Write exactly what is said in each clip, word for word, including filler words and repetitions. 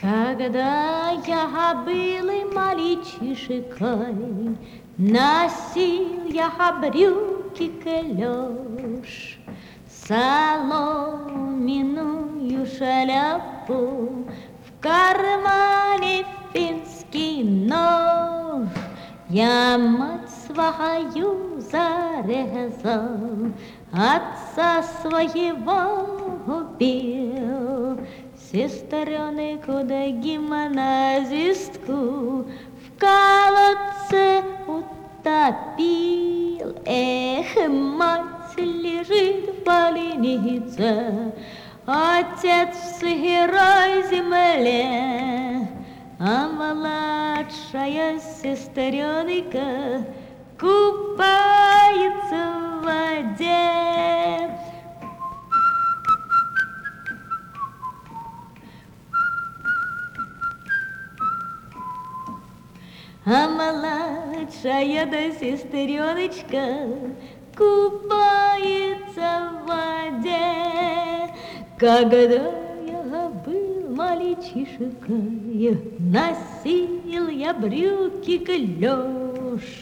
Когда я был мальчишкой, носил я брюки клеш, соломенную шляпу, в кармане финский нож. Я мать свою зарезал, отца своего убил, сестренку да гимназистку в колодце утопил. Эх, мать лежит в больнице, отец в сырой земле, а младшая сестренка купается в воде. А младшая да сестреночка купается в воде. Когда я был мальчишкой, носил я брюки клеш,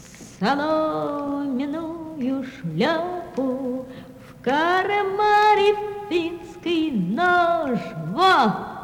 соломенную шляпу, в кармане финский нож. Во!